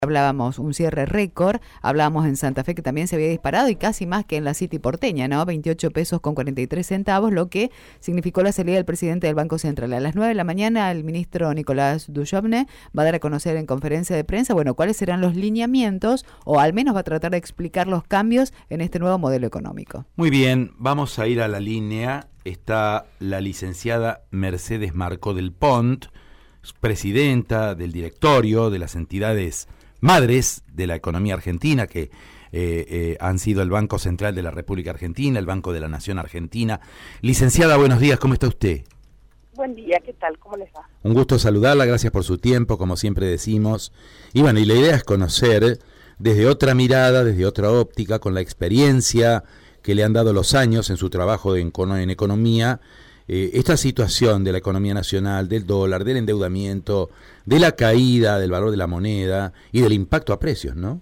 Hablábamos un cierre récord, hablábamos en Santa Fe que también se había disparado y casi más que en la City porteña, ¿no? 28 pesos con 43 centavos, lo que significó la salida del presidente del Banco Central. A las 9 de la mañana el ministro Nicolás Dujovne va a dar a conocer en conferencia de prensa, bueno, cuáles serán los lineamientos o al menos va a tratar de explicar los cambios en este nuevo modelo económico. Muy bien, vamos a ir a la línea. Está la licenciada Mercedes Marco del Pont, presidenta del directorio de las entidades madres de la economía argentina, que han sido el Banco Central de la República Argentina, el Banco de la Nación Argentina. Licenciada, buenos días, ¿cómo está usted? Buen día, ¿qué tal? ¿Cómo les va? Un gusto saludarla, gracias por su tiempo, como siempre decimos. Y bueno, y la idea es conocer desde otra mirada, desde otra óptica, con la experiencia que le han dado los años en su trabajo en economía, esta situación de la economía nacional, del dólar, del endeudamiento, de la caída del valor de la moneda y del impacto a precios, ¿no?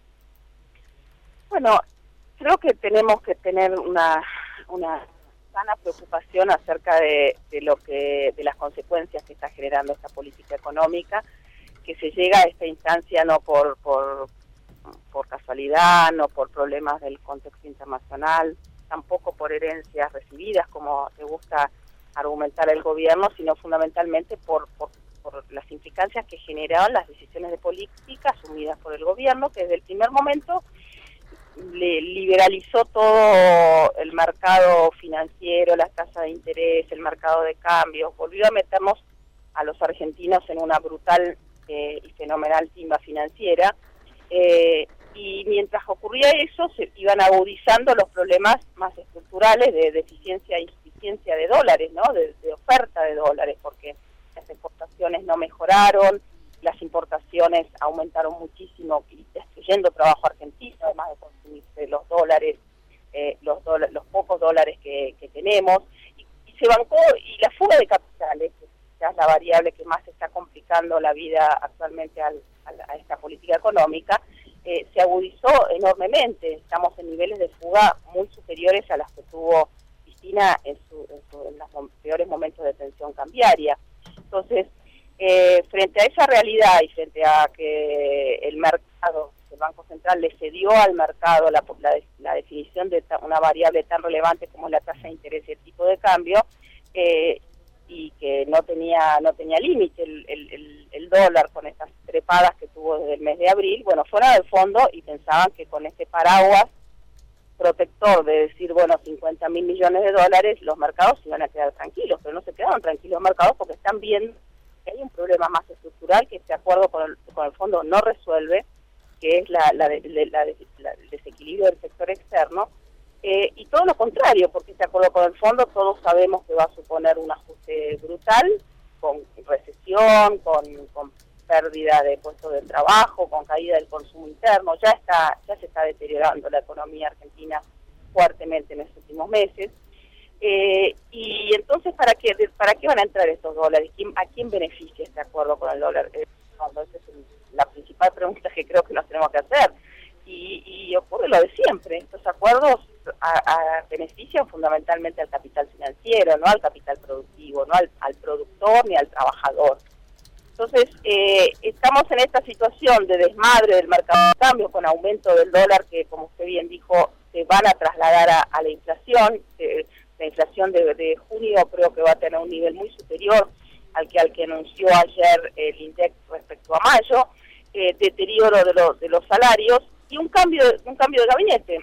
Bueno, creo que tenemos que tener una sana preocupación acerca de las consecuencias que está generando esta política económica, que se llega a esta instancia no por casualidad, no por problemas del contexto internacional, tampoco por herencias recibidas, como le gusta argumentar el gobierno, sino fundamentalmente por las implicancias que generaban las decisiones de política asumidas por el gobierno, que desde el primer momento le liberalizó todo el mercado financiero, las tasas de interés, el mercado de cambios, volvió a meternos a los argentinos en una brutal y fenomenal timba financiera, y mientras ocurría eso se iban agudizando los problemas más estructurales de deficiencia e insuficiencia de dólares, ¿no? De oferta de dólares, porque las exportaciones no mejoraron, las importaciones aumentaron muchísimo y destruyendo trabajo argentino, además de consumirse los dólares, los pocos dólares que tenemos, y se bancó, y la fuga de capitales, que es la variable que más está complicando la vida actualmente a esta política económica, se agudizó enormemente. Estamos en niveles de fuga muy superiores a las que tuvo Cristina en los peores momentos de tensión cambiaria. Entonces, frente a esa realidad y frente a que el mercado, el Banco Central le cedió al mercado la definición de una variable tan relevante como es la tasa de interés y el tipo de cambio, y que no tenía límite el dólar con estas trepadas que tuvo desde el mes de abril, bueno, fueron al fondo y pensaban que con este paraguas protector de decir, bueno, 50.000 millones de dólares, los mercados se iban a quedar tranquilos, pero no se quedaron tranquilos los mercados porque están viendo que hay un problema más estructural que este acuerdo con el fondo no resuelve, que es el desequilibrio del sector externo, y todo lo contrario, porque este acuerdo con el fondo todos sabemos que va a suponer un ajuste brutal, con recesión, con pérdida de puestos de trabajo, con caída del consumo interno. Ya se está deteriorando la economía argentina fuertemente en los últimos meses, y entonces ¿para qué van a entrar estos dólares? ¿A quién beneficia este acuerdo con el dólar? Esa es la principal pregunta que creo que nos tenemos que hacer, y ocurre lo de siempre. Estos acuerdos benefician fundamentalmente al capital financiero, no al capital productivo, no al productor ni al trabajador. Entonces, estamos en esta situación de desmadre del mercado de cambio con aumento del dólar que, como usted bien dijo, se van a trasladar a la inflación. La inflación de junio creo que va a tener un nivel muy superior al que anunció ayer el INDEC respecto a mayo, deterioro de los salarios y un cambio de gabinete.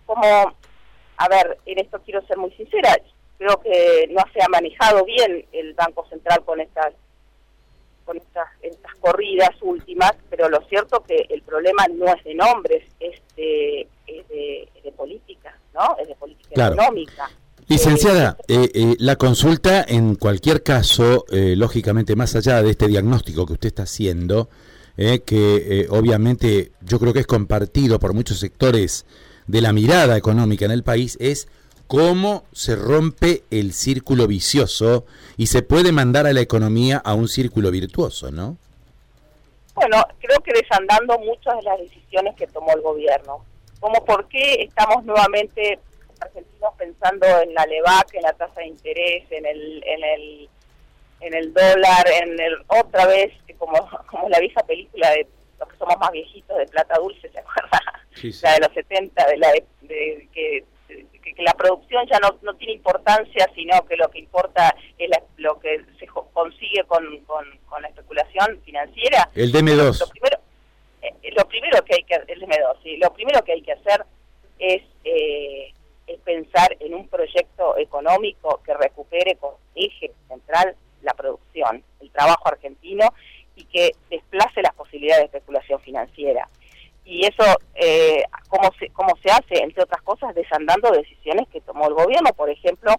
En esto quiero ser muy sincera, creo que no se ha manejado bien el Banco Central con estas corridas últimas, pero lo cierto que el problema no es de nombres, es de política, ¿no? Es de política económica. Licenciada, la consulta en cualquier caso, lógicamente más allá de este diagnóstico que usted está haciendo, que obviamente yo creo que es compartido por muchos sectores de la mirada económica en el país, es cómo se rompe el círculo vicioso y se puede mandar a la economía a un círculo virtuoso, ¿no? Bueno, creo que desandando muchas de las decisiones que tomó el gobierno, como por qué estamos nuevamente argentinos pensando en la LEVAC, en la tasa de interés, en el dólar, otra vez como la vieja película de los que somos más viejitos, de Plata Dulce, ¿se acuerdan? Sí, sí. La de los 70, que la producción ya no tiene importancia, sino que lo que importa es lo que se consigue con la especulación financiera. El DM2. Lo primero que hay que el DM2, sí, lo primero que hay que hacer es pensar en un proyecto económico que recupere con eje central la producción, el trabajo argentino, y que desplace las posibilidades de especulación financiera. Y eso, ¿cómo se hace? Entre otras cosas, desandando decisiones que tomó el gobierno. Por ejemplo,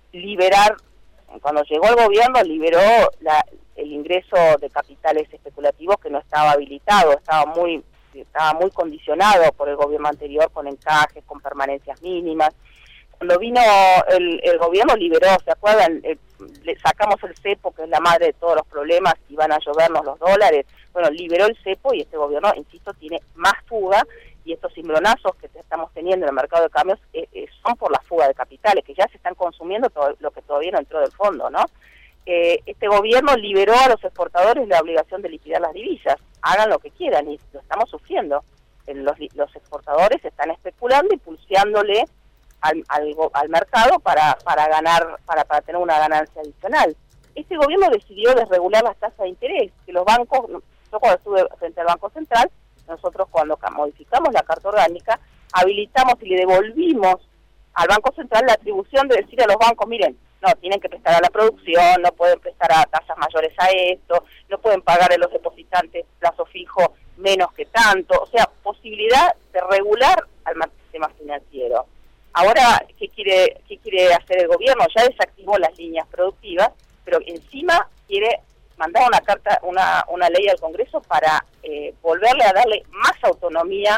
cuando llegó el gobierno, liberó el ingreso de capitales especulativos que no estaba habilitado, estaba muy condicionado por el gobierno anterior, con encajes, con permanencias mínimas. Cuando vino el gobierno, liberó, ¿se acuerdan? Le sacamos el cepo, que es la madre de todos los problemas, y van a llovernos los dólares. Bueno, liberó el cepo, y este gobierno, insisto, tiene más fuga, y estos cimbronazos que estamos teniendo en el mercado de cambios son por la fuga de capitales, que ya se están consumiendo todo lo que todavía no entró del fondo, ¿no? Este gobierno liberó a los exportadores la obligación de liquidar las divisas. Hagan lo que quieran, y lo estamos sufriendo. Los exportadores están especulando y pulseándole al mercado para ganar, para tener una ganancia adicional. Este gobierno decidió desregular las tasas de interés, que los bancos, yo cuando estuve frente al Banco Central, nosotros cuando modificamos la Carta Orgánica, habilitamos y le devolvimos al Banco Central la atribución de decir a los bancos, miren, no, tienen que prestar a la producción, no pueden prestar a tasas mayores a esto, no pueden pagar a los depositantes plazo fijo menos que tanto, o sea, posibilidad de regular al sistema financiero. Ahora, ¿qué quiere hacer el gobierno? Ya desactivó las líneas productivas, pero encima quiere mandar una ley al Congreso para volverle a darle más autonomía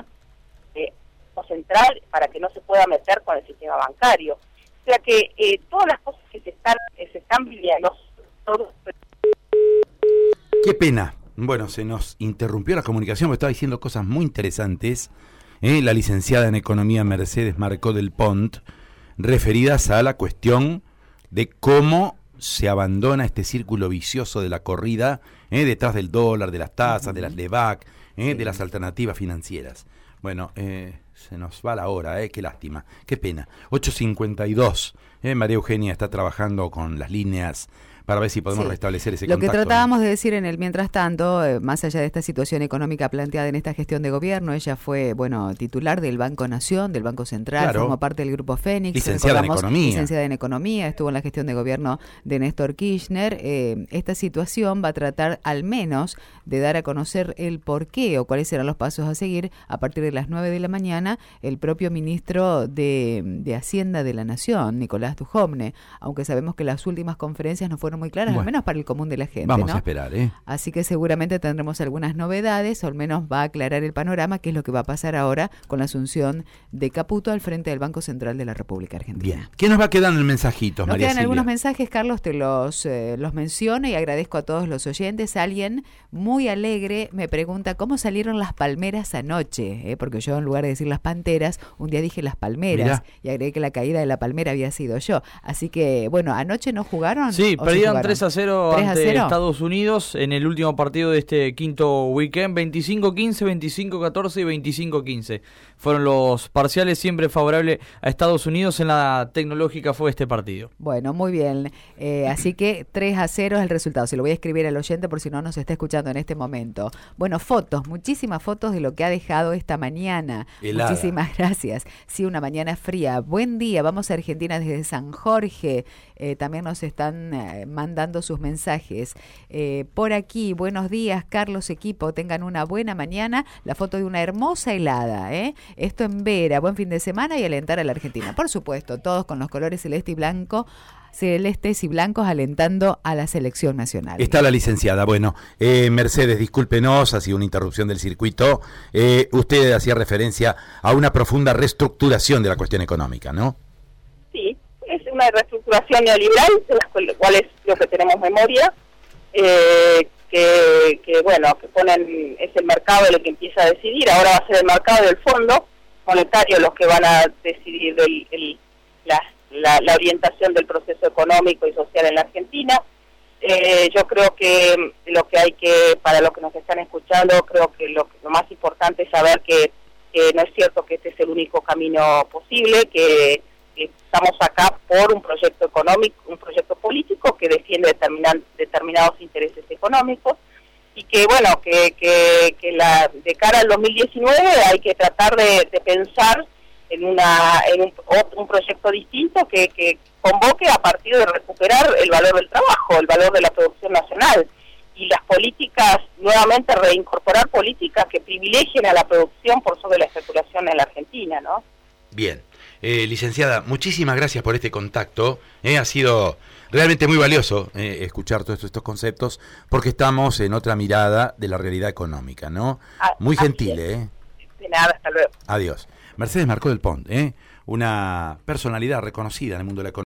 central para que no se pueda meter con el sistema bancario. O sea que todas las cosas que se están viviendo. Qué pena. Bueno, se nos interrumpió la comunicación, porque estaba diciendo cosas muy interesantes. La licenciada en Economía Mercedes Marcó del Pont, referidas a la cuestión de cómo se abandona este círculo vicioso de la corrida detrás del dólar, de las tasas, de las LEVAC, de las alternativas financieras. Bueno, se nos va la hora, qué lástima, qué pena. 8:52, María Eugenia está trabajando con las líneas para ver si podemos restablecer ese contacto. Lo que tratábamos de decir en el mientras tanto, más allá de esta situación económica planteada en esta gestión de gobierno, ella fue, titular del Banco Nación, del Banco Central, formó parte del Grupo Fénix. Licenciada en Economía. Estuvo en la gestión de gobierno de Néstor Kirchner. Esta situación va a tratar al menos de dar a conocer el porqué o cuáles serán los pasos a seguir a partir de las 9 de la mañana. El propio ministro de Hacienda de la Nación, Nicolás Dujovne, aunque sabemos que las últimas conferencias no fueron muy claras, al menos para el común de la gente. Vamos a esperar, Así que seguramente tendremos algunas novedades, o al menos va a aclarar el panorama, qué es lo que va a pasar ahora con la asunción de Caputo al frente del Banco Central de la República Argentina. Bien. ¿Qué nos va quedando en mensajitos, María Silvia? Nos quedan algunos mensajes, Carlos, te los menciono y agradezco a todos los oyentes. Alguien muy alegre me pregunta cómo salieron las palmeras anoche, porque yo en lugar de decir las panteras, un día dije las palmeras. Mirá. Y agregué que la caída de la palmera había sido yo. Así que, anoche no jugaron. Sí, perdieron 3-0 ante Estados Unidos en el último partido de este quinto weekend. 25-15, 25-14 y 25-15. Fueron los parciales, siempre favorable a Estados Unidos. En la tecnológica fue este partido. Bueno, muy bien. Así que 3-0 es el resultado. Se lo voy a escribir al oyente por si no nos está escuchando en este momento. Bueno, muchísimas fotos de lo que ha dejado esta mañana. Helada. Muchísimas gracias. Sí, una mañana fría. Buen día. Vamos a Argentina desde San Jorge. También nos están mandando sus mensajes. Por aquí, buenos días, Carlos, equipo, tengan una buena mañana. La foto de una hermosa helada, Esto en Vera, buen fin de semana y alentar a la Argentina. Por supuesto, todos con los colores celestes y blancos alentando a la selección nacional. Está la licenciada. Bueno, Mercedes, discúlpenos, ha sido una interrupción del circuito. Usted hacía referencia a una profunda reestructuración de la cuestión económica, ¿no? Sí, es una reestructuración neoliberal, de las cuales lo que tenemos memoria, que ponen, es el mercado el que empieza a decidir. Ahora va a ser el mercado del Fondo Monetario los que van a decidir la orientación del proceso económico y social en la Argentina. yo creo que lo que hay que, para los que nos están escuchando, creo que lo más importante es saber que no es cierto que este es el único camino posible, que estamos acá por un proyecto económico, un proyecto político que defiende determinados intereses económicos, y que bueno, que de cara al 2019 hay que tratar de pensar en un proyecto distinto que convoque a partir de recuperar el valor del trabajo, el valor de la producción nacional, y las políticas, nuevamente reincorporar políticas que privilegien a la producción por sobre la especulación en la Argentina, ¿no? Bien. Licenciada, muchísimas gracias por este contacto. Ha sido realmente muy valioso escuchar todos estos conceptos, porque estamos en otra mirada de la realidad económica, ¿no? Muy gentil, De nada, hasta luego. Adiós. Mercedes Marcó del Pont, una personalidad reconocida en el mundo de la economía.